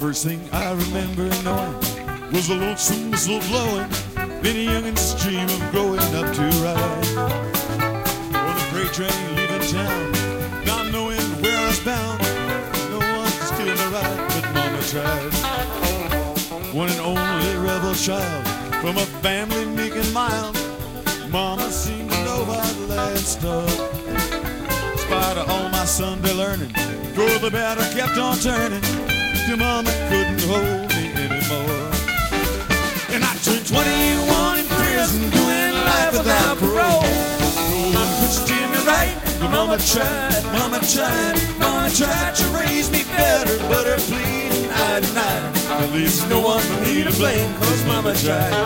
first thing I remember knowing was the lonesome whistle blowing. Many youngins dream of growing up to ride on the freight train leaving town, not knowing where I was bound. No one could steal the ride, but Mama tried. One and only rebel child from a family meek and mild, Mama seemed to know how the lad stuck. In spite of all my Sunday learning, for the battle kept on turning, till Mama couldn't hold me anymore. And I turned 21 in prison, doing life without parole. No one could steer me right, but Mama tried, Mama tried, Mama tried to raise me better, but her pleading I denied. At least no one for me to blame, 'cause Mama tried.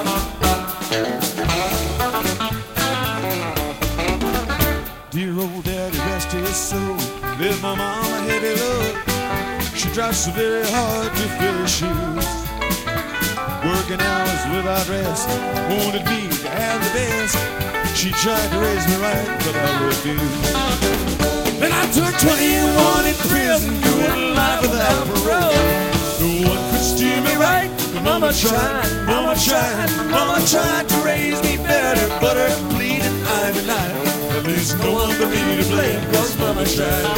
Dear old daddy, rest his soul, live my mama heavy load. She tried so very hard to fill her shoes, working hours without rest, wanted me to have the best. She tried to raise me right, but I refused. Then I took 21 in prison, doing life without parole. No one could steer me right, but Mama tried, Mama tried, Mama tried to raise me better, but her pleading I denied. At least no one but me to blame, 'cause Mama tried.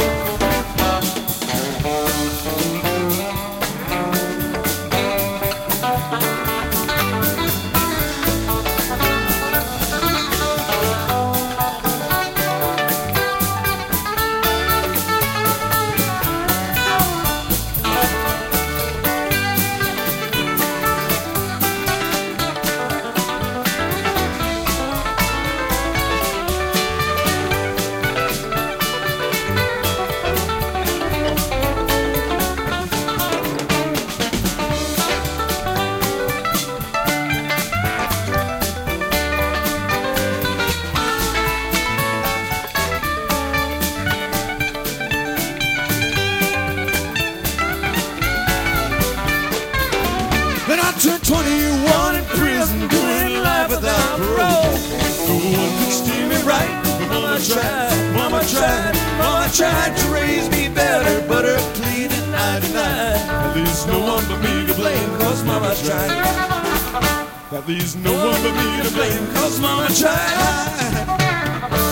Then I turned 21 in prison, doing life without parole. No one could steer me right, but Mama tried, Mama tried, Mama tried to raise me better, but her pleading I denied. At least no one but me to blame, 'cause Mama tried. At least no one but me to blame, 'cause Mama tried.